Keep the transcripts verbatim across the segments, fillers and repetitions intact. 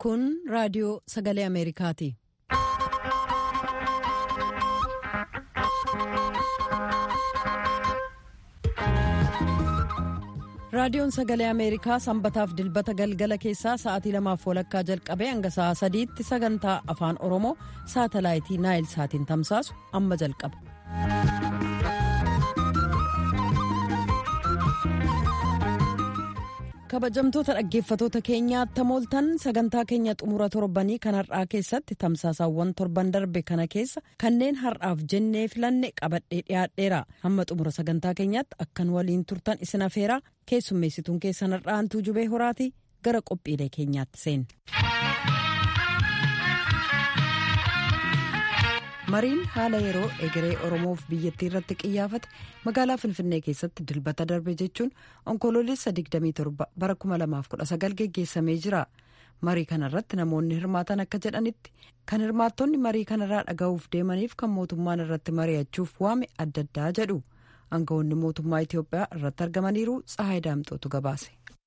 Kun raadiyoo Sagalee Ameerikaati. Raadiyoon Sagalee Ameerikaa sanbataaf dilbata galgala keessaa sa'aatii lamaaf walakkaa jalqabee hanga sa'aa sadiitti sagantaa afaan Oromoo saatalaayitii Naayil Saatiin tamsaasu amma jalqaba. Kabajamtoota dhaggeeffatoota keenyaa tamooltan sagantaa keenya xumura torbanii kan har'aa keessatti tamsaasaawwan torban darbe kana keessa kanneen har'aaf jennee filanne qabadhee dhiyaadheera. Hamma xumura sagantaa keenyaatti akkan waliin turtan isin afeeraa keessummeessituun keessan har'aa Antuu Jubee Horaati gara qophiilee keenyaatti seen. Mariin haala yeroo egeree Oromoof biyyattii irratti qiyyaafate magaalaa Finfinnee keessatti dilbata darbe jechuun onkoloolessa digdamii torba bara kuma lamaaf kudha sagal geggeessamee jira. Marii kanarratti namoonni hirmaatan akka jedhanitti kan hirmaattonni marii kanarraa dhaga'uuf deemaniif kan mootummaan irratti mari'achuuf waame adda addaa jedhu. Aangawoonni mootummaa Itoophiyaa irratti argamaniiru Tsahaay Daamxootu gabaase.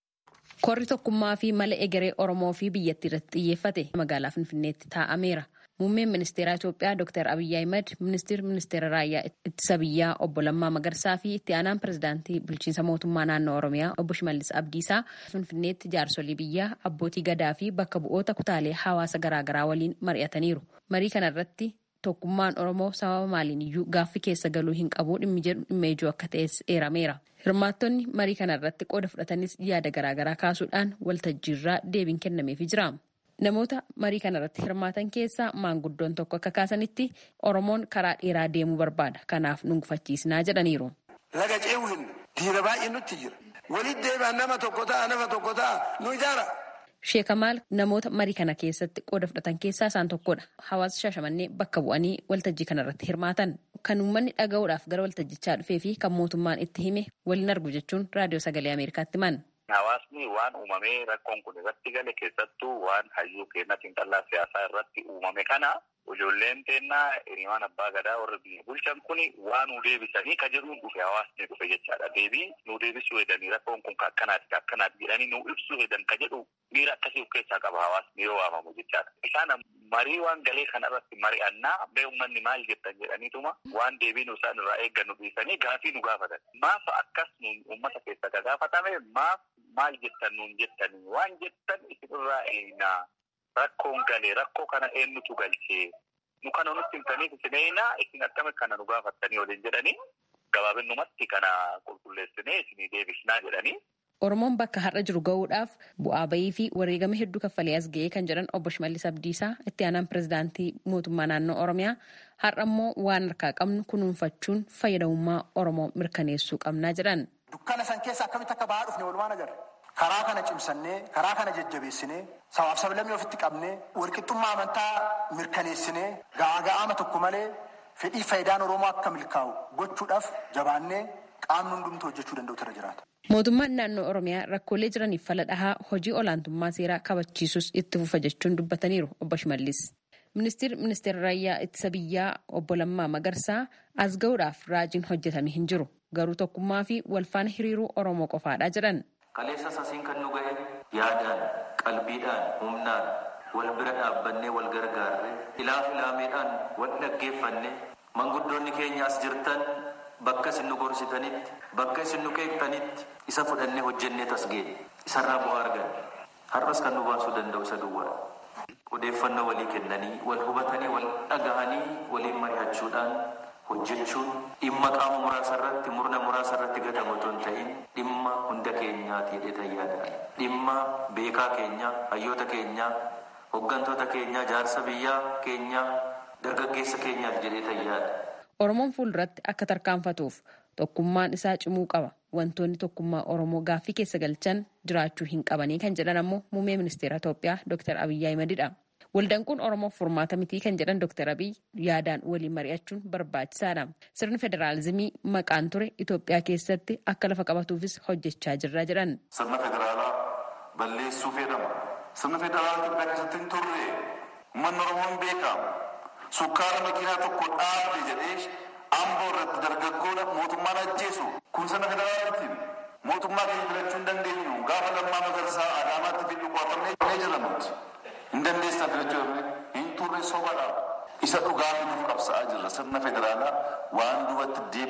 Korri tokkummaa fi mala egeree Oromoo fi biyyattii irratti xiyyeeffate magaalaa Finfinneetti taa'ameera. Muummeen ministeeraa Itoophiyaa Dr. Abiyyi Ahmed, ministeerri ministeera raayyaa ittisa biyyaa obbo Lammaa Magarsaa fi itti aanaan pirezidaantii bulchiinsa mootummaa naannoo Oromiyaa obbo Shimallis Abdiisaa Finfinneetti jaarsolii biyyaa, abbootii gadaa fi bakka bu'oota kutaalee hawaasa garaagaraa waliin mari'ataniiru. Marii kanarratti tokkummaan Oromoo sababa maaliin iyyuu gaaffii keessa galuu hin qabu dhimmi jedhu dhimma ijoo akka ta'es eerameera. Hirmaattonni marii kanarratti qooda fudhatanis yaada garaagaraa kaasuudhaan waltajjiirraa deebiin kennameefii jira. Namoota marii kanarratti hirmaatan keessaa maanguddoon tokko akka kaasanitti Oromoon karaa dheeraa deemuu barbaada. Kanaaf nu gufachiisnaa jedhaniiru. Laga ce'uu hin diina baay'ee nutti jira. Walitti deebi'an nama tokko ta'a nama tokko ta'a nu ijaara. Sheek Kamaal namoota marii kana keessatti qooda fudhatan keessaa isaan tokkodha. Hawaasa Shaashamannee bakka bu'anii waltajjii kanarratti hirmaatan. Kan uummanni dhaga'uudhaaf gara waltajjichaa dhufee fi kan mootummaan itti hime waliin argu jechuun raadiyoo Sagalee Ameerikaatti himan. Hawaasni waan uumamee rakkoon kun irratti gale keessattuu waan hayyuu keenya xiinxallaa siyaasaa irratti uumame kana ijoolleen teennaa hirimaan abbaa gadaa warra biyya bulchan kun waan nu deebisanii ka jedhuun dhufe hawaasni dhufe jechaadha. Deebii nu deebisuu hedanii rakkoon kun akkanaati akkanaati jedhanii nu ibsuu hedan ka jedhu miira akkasii of keessaa qaba hawaasni yoo waamamu jechaadha. Isaan marii waan galee kanarratti mari'annaa bee uummanni maal jettan jedhaniituma waan deebii nu isaan irraa eeggannu dhiisanii gaafii nu gaafatan. Maaf akkas nu uummata keessa gaafatame maaf maal jettan nuun jettanii waan jettan isinirraa eenaa rakkoon galee rakkoo kana eenyutu galchee nu kana nutti himtaniif isin eenaa isin akkami kana nu gaafattanii waliin jedhanii gabaabinumatti kana qulqulleessinee isinii deebisnaa jedhanii. Oromoon bakka har'a jiru ga'uudhaaf bu'aa bayii fi wareegama hedduu kaffalee as ga'ee kan jedhan obbo Shimallis Abdiisaa itti aanaan pirezidaantii mootummaa naannoo Oromiyaa har'a immoo waan harkaa qabnu kunuunfachuun fayyadamummaa Oromoo mirkaneessuu qabnaa jedhan. Dukkana san keessa akkamitti akka bahaa dhufne walumaan agarra. Karaa kana cimsannee, karaa kana jajjabeessinee, sabaaf sablammii ofitti qabnee, walqixxummaa amantaa mirkaneessinee, ga'aa ga'aama tokko malee fedhii faayidaan Oromoo akka milkaa'u gochuudhaaf jabaannee qaamni hundumtuu hojjechuu danda'u irra jiraata. Mootummaan naannoo Oromiyaa rakkoolee jiraniif fala dhahaa hojii olaantummaa seeraa kabachiisus itti fufa jechuun dubbataniiru obbo Shimallis. Ministeerri ministeera raayyaa ittisa biyyaa obbo Lammaa Magarsaa as ga'uudhaaf raajiin hojjetame hin jiru. Garuu tokkummaa fi walfaana hiriiruu Oromoo qofaadha jedhan. Kaleessa sasiin kan nu ga'e yaadaan, qalbiidhaan, humnaan wal bira dhaabbannee wal gargaarre ilaaf ilaameedhaan wal dhaggeeffanne manguddoonni keenya as jirtan bakka isin nu gorsitanitti bakka isin nu qeeqxanitti isa fudhannee hojjennee tasgeenye isarraa bu'aa arganne har'as kan nu baasuu danda'u isa duwwaa. Odeeffannoo walii kennanii wal hubatanii wal dhagahanii waliin mari'achuudhaan hojjechuun dhimma qaama muraasa irratti murna muraasa irratti gatamu otoo hin ta'in dhimma hunda keenyaati jedhee yaada. Dhimma beekaa keenyaa, hayyoota keenyaa, hooggantoota keenyaa, jaarsa biyyaa keenyaa, dargaggeessa keenyaaf jedhee yaada. Oromoon fuulduratti akka tarkaanfatuuf tokkummaan isaa cimuu qaba. Wantoonni tokkummaa Oromoo gaaffii keessa galchan jiraachuu hin qabanii kan jedhan ammoo muummee ministeera Itoophiyaa Dr. Abiyyi Ahmedidha. Waldanquun Oromoof furmaata mitii kan jedhan Dr. Abiyyi yaadaan waliin mari'achuun barbaachisaadha. Sirni federaalizimii maqaan ture Itoophiyaa keessatti akka lafa qabatuufis hojjechaa jirra jedhan. Sirna federaalaa balleessuu fedhama. Sirna federaalaa Itoophiyaa keessatti hin turre uummanni Oromoon beekama. Sukkaara makiinaa tokko dhaabde jedhee amboo irratti dargaggoodha mootummaan ajjeesu kun sirna federaalaatti mootummaa keenya filachuu hin dandeenyu gaafa Lammaa Magarsaa Adaamaatti fidhu qo'atamnee jirra nuti.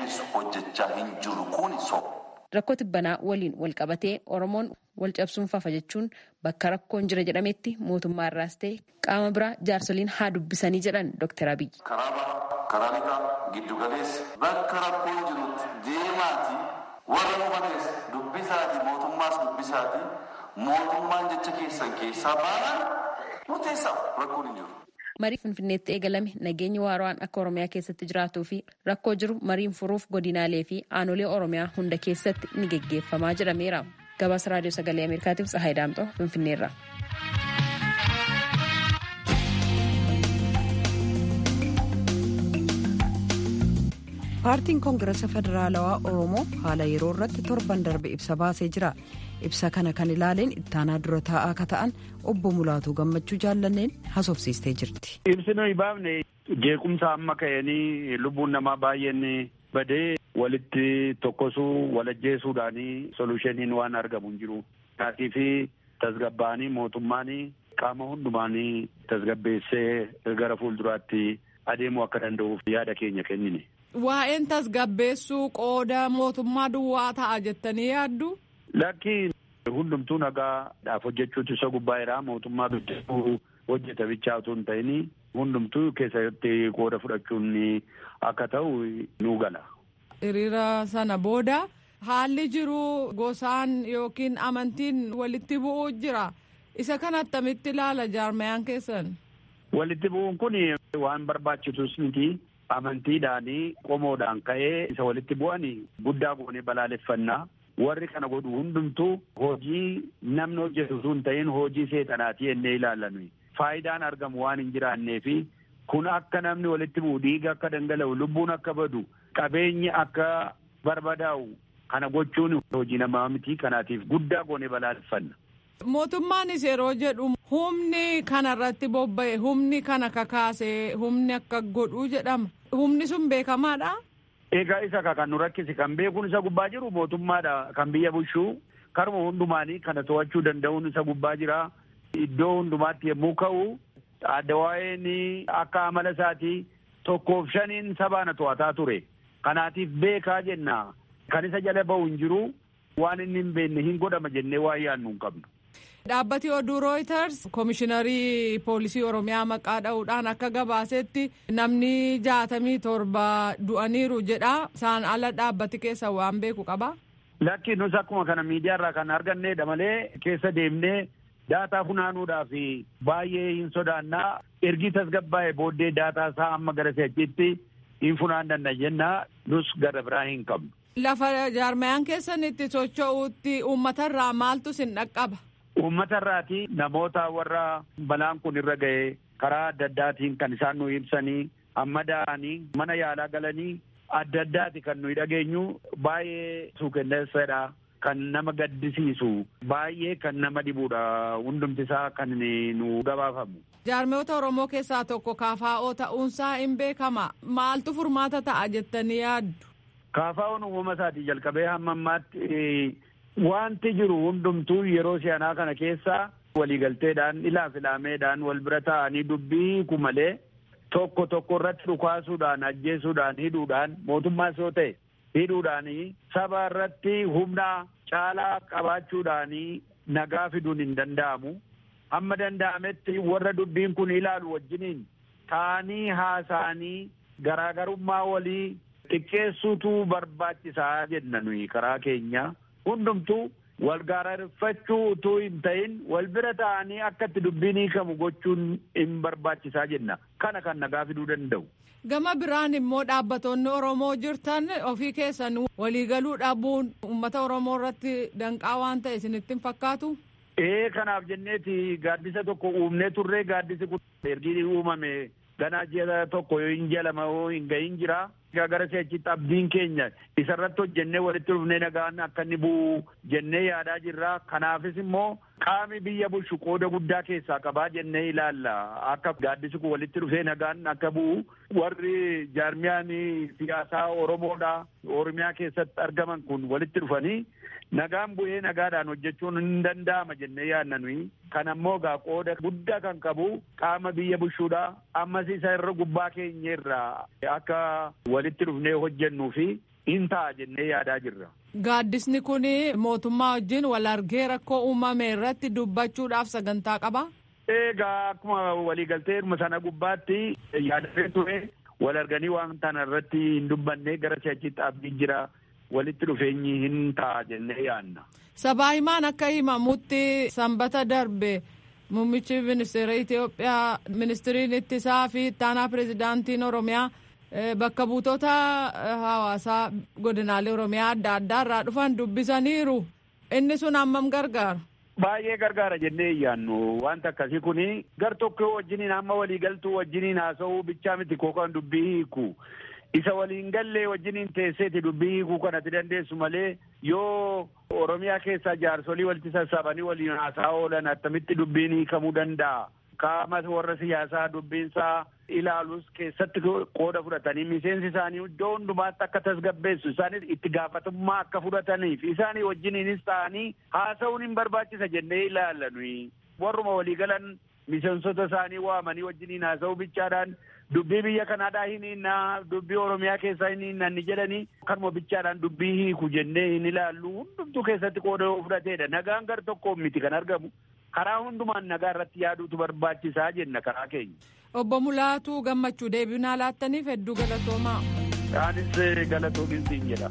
deebisu hojjechaa hin jiru kun soba. Rakkoo tibbanaa waliin wal qabatee Oromoon wal cabsuun fafa jechuun bakka rakkoon jira jedhametti mootummaa irraas ta'e qaama biraa jaarsoliin haa dubbisanii jedhan Dooktar Abiyyi. Karaa bahaa, karaa lixaa, giddu galeessa bakka rakkoon jirutti deemaati warra hubatees dubbisaati mootummaas dubbisaati mootummaan jecha keessan keessaa baanaan murteessaa rakkoon hin jiru. Marii Finfinneetti eegalame nageenyi waaraan akka Oromiyaa keessatti jiraatuu fi rakkoo jiru mariin furuuf godinaalee fi aanolee Oromiyaa hunda keessatti ni geggeeffamaa jedhameera. Gabaasa Raadiyoo Sagalee Ameerikaatiif Tsahaay Daamxoo Finfinneerra. Paartiin Koongirasa Federaalawaa Oromoo haala yeroo irratti torban darbe ibsa baasee jira. Ibsa kana kan ilaaleen ittaanaa dura taa'aa akka ta'an obbo Mulaatuu Gammachuu jaallanneen haasofsiistee jirti. Ibsi nuyi baafne jeequmsa amma ka'anii lubbuun namaa baay'een badee walitti tokkosuu walajjeesuudhaanii solushiniin waan argamu hin jiru. Taatii fi tasgabbaanii mootummaanii qaama hundumaanii tasgabbeessee gara fuulduraatti adeemuu akka danda'uuf yaada keenya kennine. Waa'een tasgabbeessuu qooda mootummaa duwwaa ta'a jettanii yaaddu? Lakki hundumtuu nagaadhaaf hojjechuutu isa gubbaa jira. Mootummaa bidduu hojjeta bichaa otoo hin ta'in hundumtuu keessatti qooda fudhachuun akka ta'u nu gala. Hiriira sana booda haalli jiru gosaan yookiin amantiin walitti bu'uu jira. Isa kana attamitti ilaala jaarmayaan keessan? Walitti bu'uun kun waan barbaachisus miti. Amantiidhaanii qomoodhaan ka'ee isa walitti bu'an guddaa goonee balaaleffannaa. Warri kana godhu hundumtuu hojii namni hojjetu sun ta'in hojii seexanaati jennee ilaallannu. Faayidaan argamu waan hin jiraanneefi kun akka namni walitti bu'u dhiiga akka dhangala'u lubbuun akka badu qabeenyi akka barbadaa'u kana gochuun hojii namaa miti. Kanaatiif guddaa goonee balaaleffanna. Mootummaanis yeroo jedhu humni kana irratti bobba'e humni kana kakaase humni akka godhu jedhama. Humni sun beekamaadha. Egaa isa kan nu rakkisi kan beekuun isa gubbaa jiru mootummaadha kan biyya bulchuu karuma hundumaanii kana to'achuu danda'uun isa gubbaa jira. Iddoo hundumaatti yommuu ka'u adda waa'een akka amala isaatii tokkoof shaniin sabaana to'ataa ture. Kanaatiif beekaa jenna kan isa jala ba'u hin jiru waan inni hin beekne hin godhama jennee waa yaadnu hin qabnu. Dhaabbati oduu Reuters Komishiinarii Poolisii Oromiyaa maqaa dha'uudhaan akka gabaasetti namni jaatamii torba du'aniiru jedha. Isaan ala dhaabbati keessa waan beeku qaba. Lakki nus akkuma kana miidiyaarraa kan arganneedha malee keessa deemnee daataa funaanuudhaaf baay'ee hin sodaannaa. Ergi tasgabbaa'ee booddee daataa isaa amma gara seechitti hin funaan danda'a jennaa nus gara biraa hin qabnu. Lafa jaarmayaan keessan itti socho'uutti uummatarraa maaltu sin dhaqqaba? Uummata irraati namoota warra balaan kun irra ga'e karaa adda addaatiin kan isaan nu ibsanii amma da'anii mana yaalaa galanii adda addaati kan nuyi dhageenyu baay'ee suukenneessadha kan nama gaddisiisu baay'ee kan nama dhibuudha hundumti isaa kan nu gabaafamu. Jaarmiyoota Oromoo keessaa tokko kaafaa'oo ta'uunsaa hin beekama. Maaltu furmaata ta'a jettanii yaaddu? Kaafaa'oon uumama isaatii jalqabee hamma ammaatti wanti jiru hundumtuu yeroo si'anaa kana keessa waliigalteedhaan ilaaf ilaameedhaan wal bira ta'anii dubbii kumalee tokko tokko irratti dhukaasuudhaan ajjeesuudhaan hidhuudhaan mootummaas yoo ta'e hidhuudhaan saba irratti humna caalaa qabaachuudhaan nagaa fiduun hin danda'amu. Hamma danda'ametti warra dubbiin kun ilaalu wajjiniin ta'anii haasa'anii garaagarummaa walii xiqqeessuutu barbaachisaa jenna nuyi karaa keenya. Hundumtuu wal gaararfachuu utuu hin ta'in wal bira ta'anii akka itti dubbiin hiikamu gochuun hin barbaachisaa jenna. Kana kan nagaa fiduu danda'u. Gama biraan immoo dhaabbattoonni Oromoo jirtan ofii keessan waliigaluu dhabuun uummata Oromoo irratti danqaa waan ta'e isinitti hin fakkaatu? Ee kanaaf jenneeti gaaddisa tokko uumnee turree gaaddisi kun ergi uumame ganaa ji'a tokko yoo hin jalama yoo hin gahin jira. Gara seechitti abdiin keenya isarratti hojjennee walitti dhufnee nagaan akka inni bu'u jennee yaadaa jirra. Kanaafis immoo qaami biyya bulchu qooda guddaa keessaa qabaa jennee ilaalla. Akka gaaddisi kun walitti dhufee nagaan akka bu'u warri jaarmiyaan siyaasaa Oromoodha Oromiyaa keessatti argaman kun walitti dhufanii nagaan bu'ee nagaadhaan hojjechuun hin danda'ama jennee yaadna nuyi. Kan ammoo gaa qooda guddaa kan qabu qaama biyya bulchuudha. Ammas isa irra gubbaa keenya irraa akka walitti dhufnee hojjennuu fi hin ta'a jennee yaadaa jirra. Gaaddisni kun mootummaa wajjin wal argee rakkoo uumame irratti dubbachuudhaaf sagantaa qaba. Egaa akkuma waliigaltee dhuma sana gubbaatti yaadamee ture wal arganii waan kana irratti hin dubbanne gara si'achitti abdiin jira walitti dhufeenyi hin ta'a jennee yaadna. Sabaa himaan akka himamutti sanbata darbe muummichi ministeera Itoophiyaa ministiriin ittisaa fi ittaanaa pirezidaantiin Oromiyaa bakka buutota hawaasaa godinaalee Oromiyaa adda addaa irraa dhufan dubbisaniiru. Inni sun hammam gargaara? Baay'ee gargaara jennee yaannu wanta akkasii kuni gar tokko wajjiniin amma waliigaltuu wajjiniin haasa'uu bichaa miti kookaan dubbii hiiku. Isa waliin gallee wajjiniin teesseeti dubbii hiikuu kanatti dandeessu malee yoo Oromiyaa keessaa jaarsolii walitti sassaabanii waliin haasaa oolan attamitti dubbiin hiikamuu danda'a. Qaama warra siyaasaa dubbiinsaa ilaalus keessatti qooda fudhatanii miseensi isaanii iddoo hundumaatti akka tasgabbeessu isaanis itti gaafatamummaa akka fudhataniif isaanii wajjiniinis ta'anii haasa'uun hin barbaachisa jennee ilaallanui. Warruma waliigalan miseensota isaanii waamanii wajjiniin haasa'uu bichaadhaan dubbii biyya kanaadhaa hin hinnaa dubbii Oromiyaa keessaa hin hinnaa ni jedhanii kanuma bichaadhaan dubbii hiiku jennee hin ilaallu hundumtuu keessatti qooda fudhateedha. Nagaan gar tokkoon miti kan argamu. Karaa hundumaan nagaa irratti yaaduutu barbaachisaa jenna karaa keenya. Obbo Mulaatuu Gammachuu deebii naa laattaniif hedduu galatoomaa. Anis galatoomin siin jedha.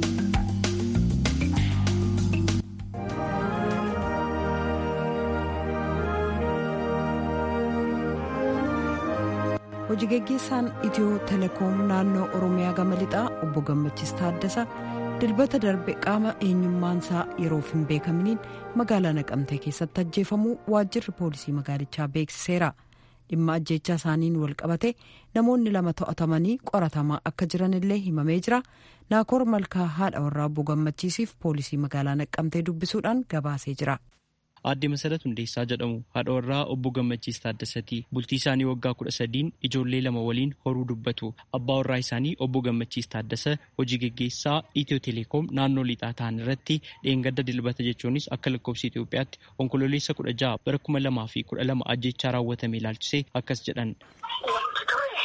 Hojii gaggeessaan Itiyoo Telekoom naannoo Oromiyaa gama lixaa obbo Gammachiis Taaddasa dilbata darbe qaama eenyummaansaa yeroof hin beekaminiin magaalaa Naqamtee keessatti ajjeefamuu waajjirri poolisii magaalichaa beeksiseera. Dhimma ajjeechaa isaaniin wal qabate namoonni lama to'atamanii qoratamaa akka jiranillee himamee jira. Naakoor Malkaa haadha warraa obbo Gammachiisiif poolisii magaalaa Naqamtee dubbisuudhaan gabaasee jira. Aadde Masarat Hundeessaa jedhamu haadha warraa obbo Gammachiis Taaddasaatii bultii isaanii waggaa kudha sadiin ijoollee lama waliin horuu dubbatu. Abbaa warraa isaanii obbo Gammachiis Taaddasa hojii gaggeessaa Itiyoo Telekoom naannoo lixaa ta'an irratti dheengadda dilbata jechuunis akka lakkoofsa Itoophiyaatti onkololeessa kudha jaha bara kuma lamaa fi kudha lama ajjechaa raawwatame ilaalchisee akkas jedhan. Wanti ture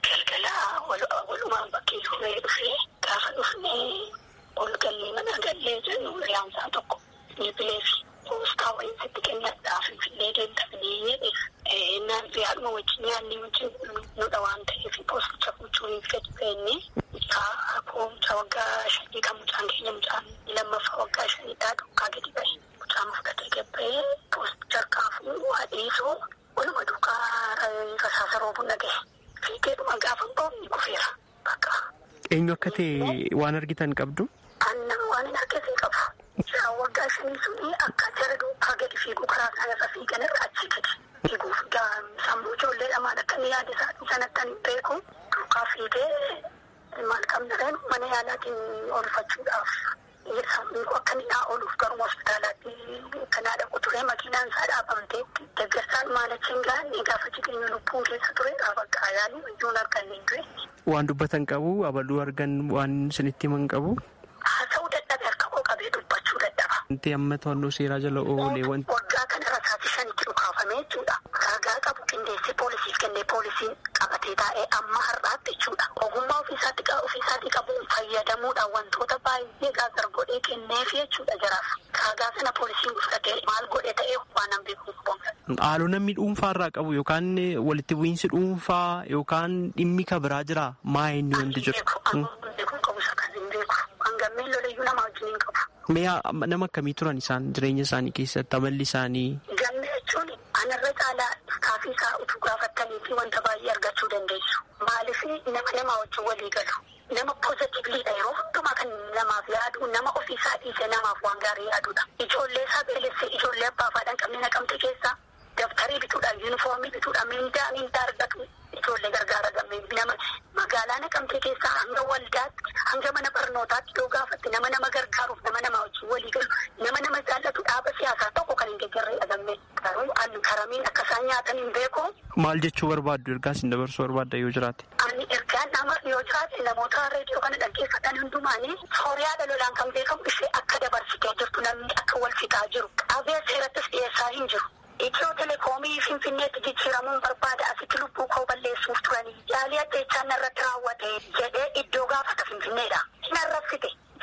galgala walumaan bakkee dhufee dhufee gaafa dhufnee ol gallee mana gallee jennu riyaansaa tokko ni bileefi. Poostaa wayitatti kennadhaaf finfinnee deemtafnee jedheef naan yaaduma wajjin yaadni wajjin nudha waan ta'eef poosticha gochuuniif gadi beenne poomcha waggaa shanii kan mucaan keenya mucaan lammaffaa waggaa shaniidhaa dhukkaa gadi bahe mucaan fudhatee gabbee poosticha harkaafuu waadhiisuu waluma duukaa rasaasa roobuu gahe fiigeedhuma gaafa boomni kufeera bakka. Eenyu akka ta'e waan argitan qabdu? Annama waan hin argisiin qabu. Waggaa shanii suni akka jara duukaa gadi fiiguu karaa sanarra fiigan irra achi gadi fiiguuf sammuu ijoollee lamaan akka inni yaada isaanii sanatti ani beeku duukaa fiigee maal qabnareen mana yaalaatiin oolfachuudhaaf sammuu akka inni naa ooluuf garuma hospitaalaatti kanaa dhaqu ture makiinaan isaa dhaabamteetti deeggarsaan maalachiin gaanne gaafa jireenya lubbuun keessa ture dhaabakkaa yaalii ijoon arganne hin ture. Waan dubbatan qabu abaluu argan waan isinitti himan qabu. Haasa'uu dadhabe harka koo qabee dubbachuu dadhaba. Wanti amma to'annoo seeraa jala oolee wanti. Waggaa kana rasaasi shanitti dhukaafamee jechuudha. Ragaa qabu qindeessee poolisiif kennee poolisiin qabatee taa'ee amma har'aatti jechuudha. Ogummaa ofiisaatii ofiisaatii qabuun fayyadamuudhaan wantoota baay'ee gaazar godhee kenneef jechuudha jaraaf. Ragaa sana poolisiin fudhatee maal godhe ta'ee waan hin beeku qabu. Haaloo namni dhuunfaa irraa qabu yookaan walitti bu'iinsi dhuunfaa yookaan dhimmi kan biraa jira maa inni wanti jiru. Gammeen lolayyuu nama wajjin hin qabu. Mi'a nama akkamii turan isaan jireenya isaanii keessatti amalli isaanii? Gammee jechuun anarra caalaa istaafii isaa utuu gaafattanii fi wanta baay'ee argachuu dandeessu. Maaliif nama nama wajjin walii galu. Nama poozitiivliidha yeroo hundumaa kan namaaf yaadu nama ofiisaa dhiisee namaaf waan gaarii yaadudha. Ijoollee isaa beelessee ijoollee abbaa faadhaan qabne Naqamte keessaa dabtarii bituudhaan yuunifoomii bituudhaan mindaa mindaa argatu ijoollee gargaara gammee nama magaalaa Naqamtee keessaa hanga waldaatti hanga mana barnootaatti yoo gaafatte nama nama gargaaruuf nama nama wajjin walii galu nama nama jaallatu dhaaba siyaasaa tokko kan hin deeggarree gammee garuu ani karamiin akka isaan nyaatan hin beeku. Maal jechuu barbaaddu ergaa isin dabarsuu barbaadda yoo jiraate? Ani ergaan nama yoo jiraate namoota reediyoo kana dhaggeeffatan hundumaanii sooriyaa dhalolaan kan beekamu ishee akka dabarsitee jirtu namni akka wal fixaa jiru qabee seerattis dhiyeessaa hin jiru. Itiyoo Telekoomii Finfinneetti jijjiiramuun barbaada asitti lubbuu koo balleessuuf turanii yaalii ajjeechaan irratti raawwate jedhee iddoo gaafata Finfinneedha. Narra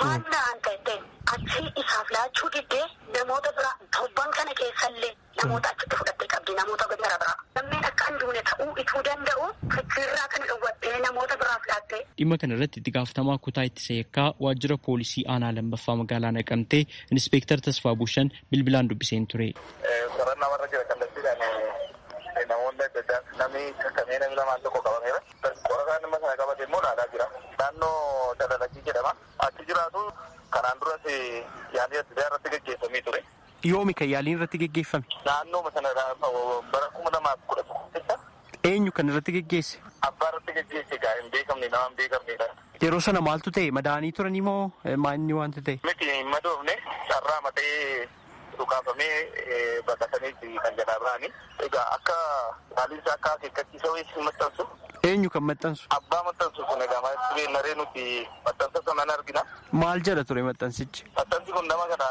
Maal naan ta'e achi isaaf laachuu diddee namoota biraa torban kana keessallee namoota achitti fudhattee qabdi namoota gara biraa. Lammeen akka hin duune ta'uu ituu danda'u fikiirraa kan dhowwattee namoota biraaf laattee. Dhimma kana irratti itti gaafatamaa kutaa ittisa yakkaa waajjira poolisii aanaa lammaffaa magaalaa Naqamtee Inspektar Tasfaa Bushan bilbilaan dubbiseen ture. Qorannaa warra jira kallattiidhaan namoonni adda addaa namni kakkamee namni lamaan tokko qabameera. Qorataan dhimma sana qabate immoo laalaa jira. Naannoo Dalalakii jedhama. Achi jiraatu kanaan duras yaalii adda addaa irratti gaggeeffamee ture. Yoomi kan yaaliin irratti gaggeeffame? Naannoo sana bara kuma lamaaf kudha tokko keessa. Eenyu kan irratti gaggeesse? Abbaa irratti gaggeesse gaa hin beekamne nama hin beekamnedha. Yeroo sana maaltu ta'e madaanii turanii moo maanni wanta ta'e? Miti hin madoofne carraa matee dhukaafamee baqatanii kan jalaa ba'anii. Egaa akka haaliinsa akka akeekkachiisa wayii maxxansu. Eenyu kan maxxansu? Abbaa maxxansu kun egaa maasii naree nuti maxxansa sanaan argina. Maal jedha ture maxxansichi? Maxxansi kun nama kana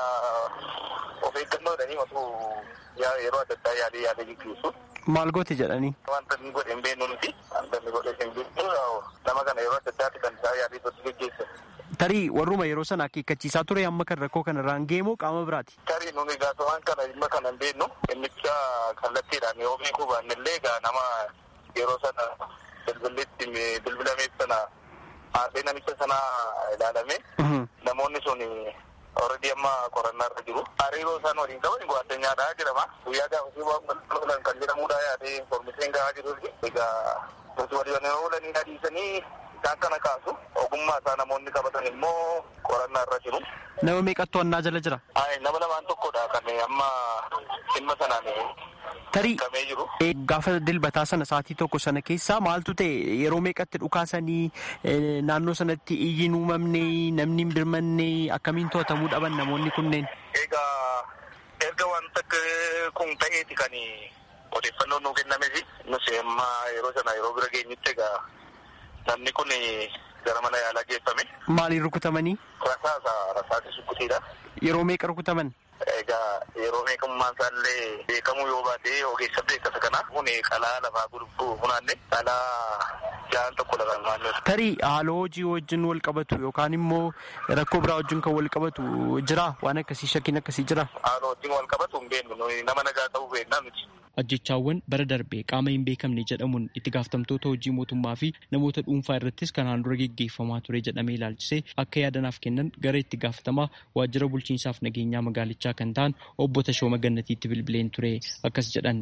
of eeggannoodhanii osoo yeroo adda addaa yaalii yaada gaggeessu. Maal goote jedhanii? Wanta inni godhe hin beeknu nuti. Wanta inni godhe hin beeknu nama kana yeroo adda addaatti kan isaa yaalii gotti gaggeessa. Tarii warruma yeroo sana akeekkachiisaa ture amma kan rakkoo kana irraan geemoo qaama biraati? Tarii nuni gaafawwan kana dhimma kana hin beeknu. Innicha kallattiidhaan yoo beekuu baannellee egaa nama yeroo sana bilbilitti bilbilameef sana haadhee namicha sana ilaalame namoonni sun already amma qorannaa irra jiru. Hariiroo isaan waliin qaban addunyaadhaa jedhama. Guyyaa gaafasii waan kan jedhamudha yaadee informeeshiin gahaa jiru. Egaa nuti waliin oolanii adiisanii isaan kana kaasu ogummaa isaa namoonni qabatan immoo qorannaa irra jiru. Nama meeqattu annaa jala jira? Nama lamaan tokkodha kan amma dhimma sanaan tarii gaafa dilbataa sana sa'aatii tokko sana keessaa maaltu ta'e yeroo meeqatti dhukaasanii naannoo sanatti iyyiin uumamne namni hin birmanne akkamiin to'atamuu dhaban namoonni kunneen? Egaa erga wanta kun ta'eeti kan odeeffannoon nuu kennameefi nuti amma yeroo sana yeroo bira geenyutti egaa namni kun gara mana yaalaa geeffame. Maaliin rukutamanii? Rasaasa rasaasi sukkutiidha. Yeroo meeqa rukutaman? Egaa yeroo meeqummaan isaallee beekamuu yoo baate ogeessa beekasa kana kun qalaa lafaa gurguruu funaanne qalaa jaan tokko lafa naannoo. Tarii haaloo hojii wajjin wal qabatu yookaan immoo rakkoo biraa wajjin kan wal qabatu jira waan akkasii shakkiin akkasii jira. Haaloo wajjin wal qabatu hin beeknu nama nagaa ta'uu beeknaa miti. Ajjechaawwan bara darbee qaama hin beekamne jedhamuun itti gaafatamtoota hojii mootummaa fi namoota dhuunfaa irrattis kanaan dura geggeeffamaa ture jedhamee ilaalchisee akka yaadanaaf kennan gara itti gaafatamaa waajjira bulchiinsaaf nageenyaa magaalichaa kan ta'an obbo Tashooma Gannatiitti bilbileen ture akkas jedhan.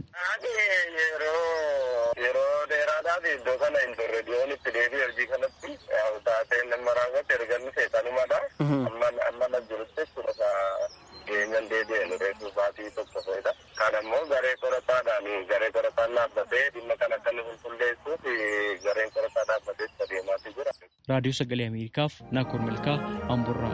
Yeroo dheeraadhaaf iddoo kana hin turre dhiyoon itti deebi'e hojii kanatti taateen nama raawwate erganni seexanumadha. Amma na jirutti suuraa keenyan deebi'e nureessu baatii tokko fa'idha. Kan ammoo garee qorataadhaan garee qorataan dhaabbatee dhimma kana akka nu qulqulleessuuf gareen qorataa dhaabbatee itti adeemaati jira. Raadiyoo Sagalee Ameerikaaf Naakoor Malkaa Amburraa.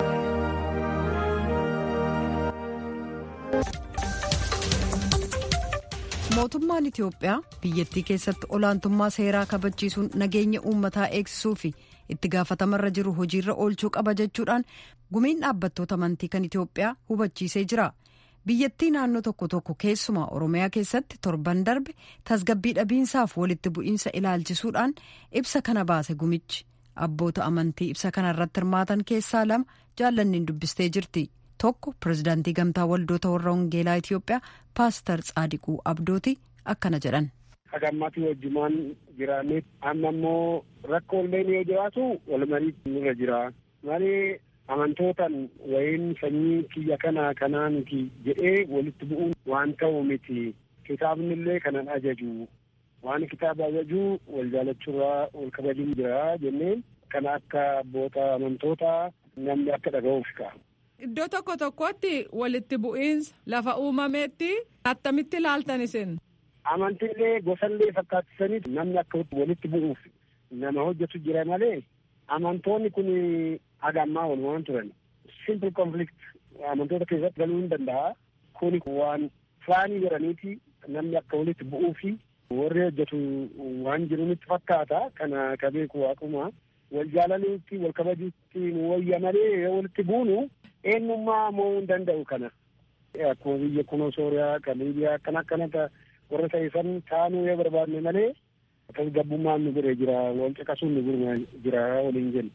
Mootummaan Itiyoophiyaa biyyattii keessatti olaantummaa seeraa kabachiisuun nageenya uummataa eegsisuu fi itti gaafatamarra jiru hojiirra oolchuu qaba jechuudhaan gumiin dhaabbattoota amantii kan Itiyoophiyaa hubachiisee jira. Biyyattii naannoo tokko tokko keessumaa Oromiyaa keessatti torban darbe tasgabbii dhabiinsaaf walitti bu'iinsa ilaalchisuudhaan ibsa kana baase gumichi. Abboota amantii ibsa kana irratti hirmaatan keessaa lama jaallanniin dubbistee jirti. Tokko pirezidaantii gamtaa waldoota warra Wangeelaa Itiyoophiyaa Paaster Tsaadiquu Abdooti akkana jedhan. Hagammaatii wajjumaan jiraanneef amma immoo rakkooleen yoo jiraatu wal mariitti nurra jira. Malee amantootaan wayiin sanyii kiyya kanaa kanaa miti jedhee walitti bu'uun waan ta'u miti. Kitaabni illee kanan ajaju. Waan kitaaba ajaju wal jaalachuurraa wal kabajuun jira jenneen kana akka abboota amantootaa namni akka dhaga'uuf ka'a. Iddoo tokko tokkotti walitti bu'iinsa lafa uumameetti attamitti ilaaltan isin? Amantiilee gosallee fakkaattisanii namni akka walitti bu'uuf nama hojjetu jira malee amantoonni kun haga ammaa walumaan turan. Simple conflict amantoota keessatti galuu hin danda'a. Kuni waan faanii godhaniiti namni akka walitti bu'uu fi warri hojjetu waan jiruunitti fakkaata. Kana ka beeku waaquma wal jaalaniitti wal kabajuutti nu wayya malee yoo walitti buunu eenyummaa mo'uu hin danda'u kana. Akkuma biyya kunoo Sooriyaa kan Liibiyaa akkana akkanata warra ta'isan taanuu yoo barbaadne malee tasgabbummaan nu biree jira wal caqasuun nu biree jira waliin jenna.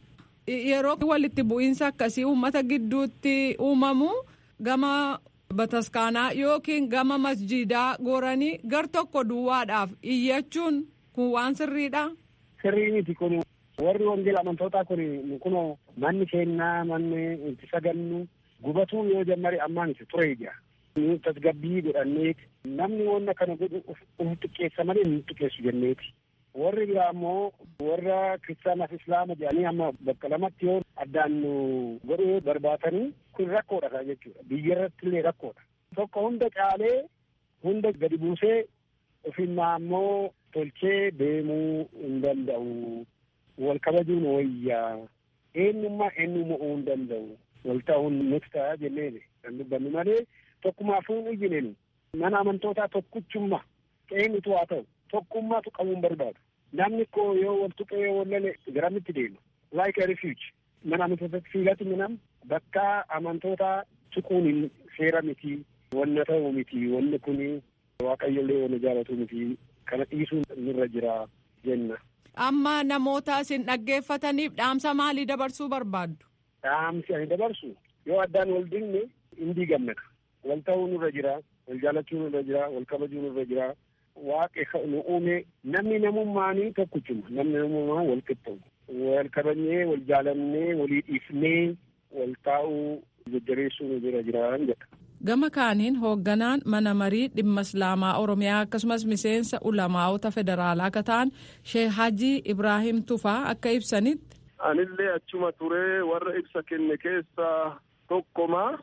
Yeroo walitti bu'iinsa akkasii uummata gidduutti uumamu gama bataskaanaa yookiin gama masjiidaa goranii gar tokko duwwaadhaaf iyyachuun kun waan sirriidha. Sirrii miti kun warri wangeela amantootaa kun kunoo manni kennaa manni itti sagannu gubatuu yoo jammari ammaan itti ture ija. Nuti tasgabbii godhanneeti namni wanna kana godhu uf xiqqeessa malee nu xiqqeessu jenneeti. Warri biraa immoo warra kiristaanaaf islaama jedhanii amma bakka lamatti yoo addaan nu godhuu barbaatanii kun rakkoodha kan jechuudha. Biyya irratti illee rakkoodha. Tokko hunda caalee hunda gadi buusee ofimaa immoo tolchee deemuu hin danda'u. Wal kabajuun wayyaa. Eenyummaa eenyummaa hin danda'u. Wal ta'uun nuti ta'a jennee kan dubbannu malee tokkumaafuu hin ijjineenu. Mana amantootaa tokkichummaa qeenyutu haa ta'u tokkummaatu qabuun barbaadu. Namni koo yoo wal tuqee yoo wallale garamitti deema. Like a refuge. Mana amantootaatti fiigatti minam bakka amantootaa tuquun seera miti. Wanna ta'u miti. Wanni kun waaqayyollee wanna jaalatu miti. Kana dhiisuun nurra jira jenna. Amma namoota isin dhaggeeffataniif dhaamsa maalii dabarsuu barbaaddu? Dhaamsi ani dabarsu yoo addaan wal dinne hin diigamneka. Wal ta'uu nurra jira. Wal jaalachuu nurra jira. Wal kabajuu nurra jira. Waaqa nu uume namni namummaanii tokkichuma. Namni namummaa wal qixxaawu. Wal kabajnee wal jaalannee walii dhiifnee wal taa'uu jajjabeessuu nurra jira jedha. Gama kaaniin hoogganaan mana marii dhimma islaamaa oromiyaa akkasumas miseensa ulamaa'ota federaalaa akka ta'an Sheekh Hajii Ibrahim Tufaa akka ibsanitti. Anillee achuma turee warra ibsa kenne keessaa tokkoma.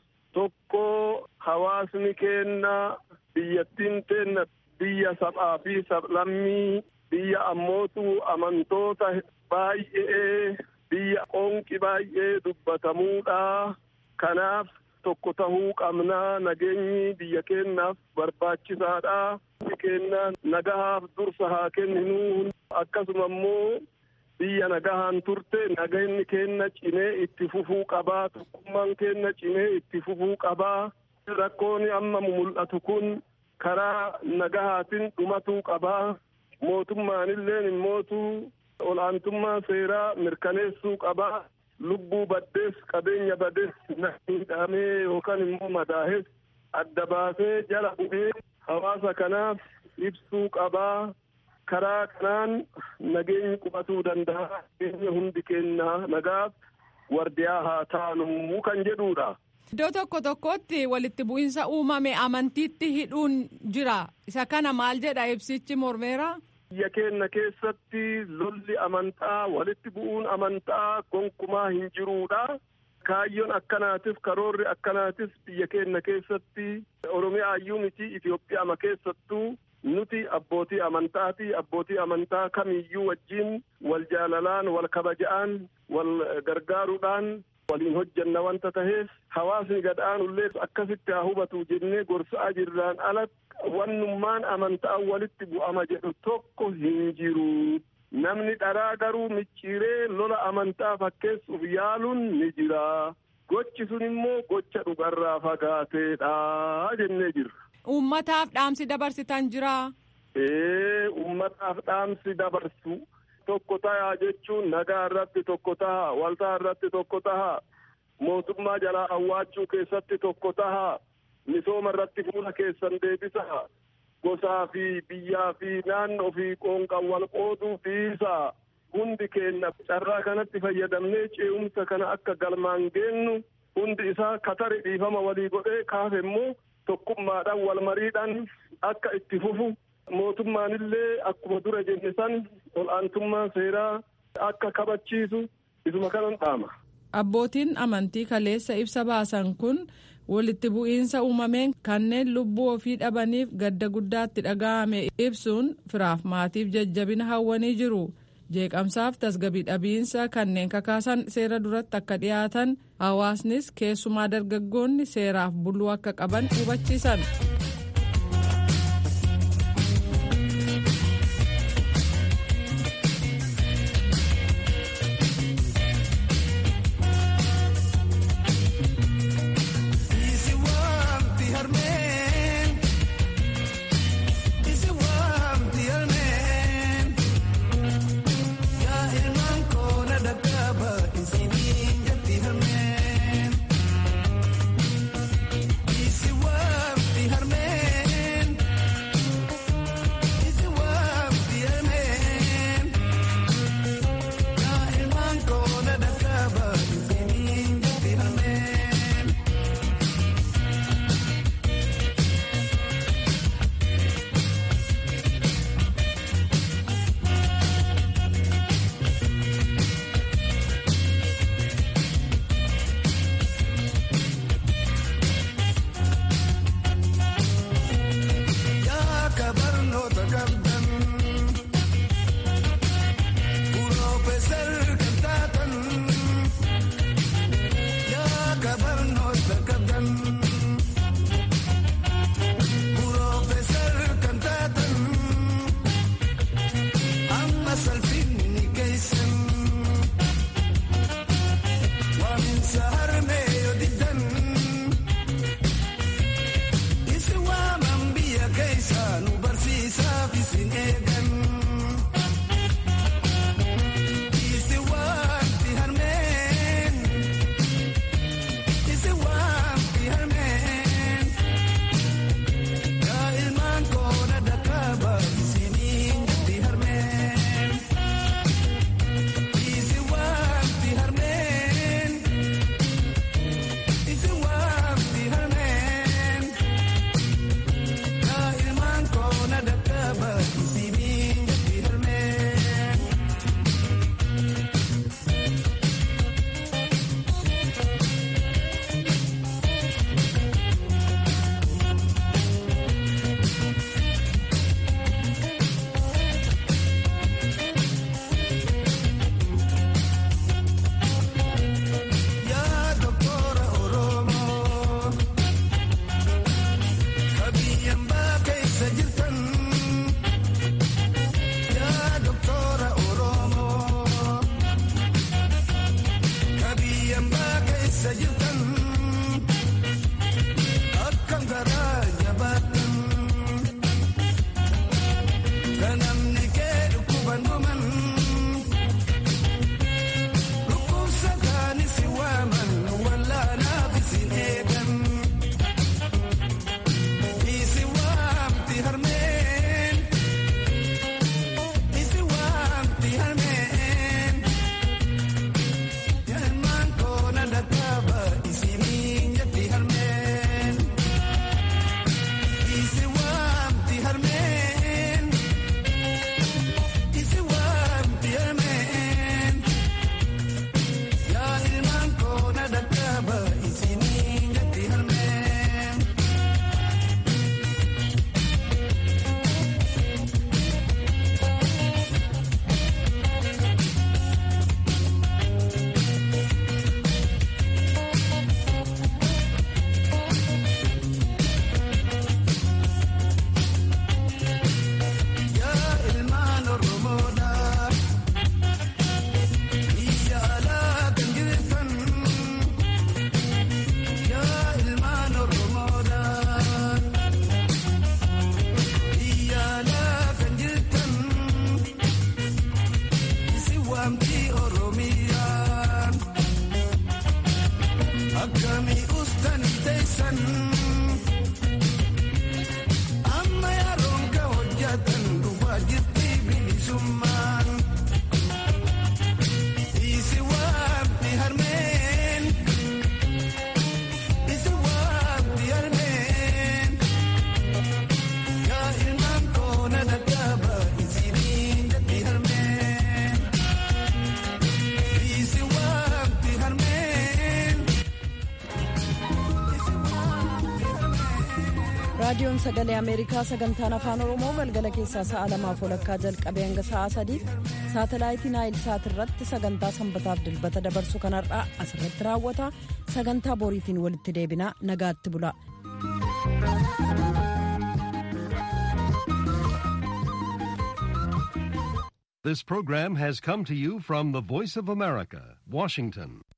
Tokko hawaasni keenna biyyattiin teenna biyya sab'aa fi sablammii biyya ammootu amantoota baay'ee biyya qoonqi baay'ee dubbatamuudha. Kanaaf tokko tahuu qabnaa nageenyi biyya keennaaf barbaachisaadha. Biyyi keenya nagahaaf dursa haa kenninu. Akkasuma immoo biyya nagahaan turte nageenyi keenya cimee itti fufuu qabaa. Tokkummaan keenya cimee itti fufuu qabaa. Rakkoon amma mul'atu kun karaa nagahaatiin dhumatuu qabaa. Mootummaanillee immootu olaantummaa seeraa mirkaneessuu qabaa. Lubbuu baddees qabeenya badees hidhamee yookaan immoo madaahes adda baasee jala bu'ee hawaasa kanaaf ibsuu qabaa. Karaa kanaan nageenyi qubatuu danda'a. Nageenya hundi keenya nagaaf wardiyaa haa taanu kan jedhuudha. Iddoo tokko tokkotti walitti bu'iinsa uumame amantiitti hidhuun jira. Isa kana maal jedha ibsichi mormeera? Biyya keenya keessatti lolli amantaa walitti bu'uun amantaa gonkumaa hin jiruudha. Kaayyoon akkanaatiif karoorri akkanaatiif biyya keenya keessatti Oromiyaa iyyuu miti Itoophiyaa keessattuu nuti abbootii amantaati. Abbootii amantaa kamiyyuu wajjin wal jaalalaan wal kabaja'aan wal gargaaruudhaan waliin hojjanna wanta taheef hawaasni gadhaanullee akkasitti haa hubatu jennee gorsaa jirraan alatti wannummaan amantaa walitti bu'ama jedhu tokko hin jiru. Namni dharaa garuu micciiree lola amantaa fakkeessuuf yaaluun ni jira. Gochi sun immoo gocha dhugarraa fagaateedha jennee jirra. Uummataaf dhaamsi dabarsitan jira. Ee uummataaf dhaamsi dabarsu tokko ta'a jechuun nagaa irratti tokko ta'a, waltaa irratti tokko ta'a, mootummaa jalaa awwaachuu keessatti tokko ta'a. Misooma irratti fuula keessan deebisa. Gosaa fi biyyaa fi naannoo fi qoonqan wal qooduu dhiisa. Hundi keenya carraa kanatti fayyadamnee ce'umsa kana akka galmaan geennu hundi isaa katari dhiifama walii godhee kaafe immoo tokkummaadhaan wal mariidhaan akka itti fufu mootummaanillee akkuma dura jenne san ol'aantummaa seeraa akka kabachiisu isuma kanan dhaama. Abbootiin amantii kaleessa ibsa baasan kun walitti bu'iinsa uumameen kanneen lubbuu ofii dhabaniif gadda guddaatti dhaga'ame ibsuun firaaf maatiif jajjabina hawwanii jiru. Jeeqamsaaf tasgabbii dhabiinsa kanneen kakaasan seera duratti akka dhiyaatan hawaasnis keessumaa dargaggoonni seeraaf buluu akka qaban hubachiisan. Seen raadiyoon sagalee ameerikaa sagantaan afaan oromoo galgala keessaa sa'a lamaaf walakkaa jalqabee hanga sa'a sadiif saatalaayitii naayil saat irratti sagantaa sanbataaf dilbata dabarsu kanarraa asirratti raawwata. sagantaa boriitiin walitti deebinaa nagaatti bula. This program has come to you from the Voice of America, Washington.